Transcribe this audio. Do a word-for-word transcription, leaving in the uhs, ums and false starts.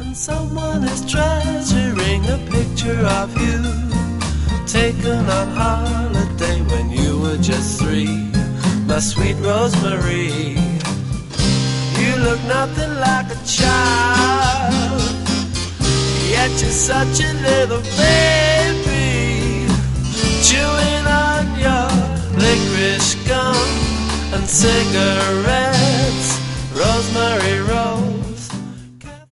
Someone is treasuring a picture of you, taken on holiday when you were just three. My sweet Rosemary, you look nothing like a child, yet you're such a little baby, chewing on your licorice gum and cigarettes.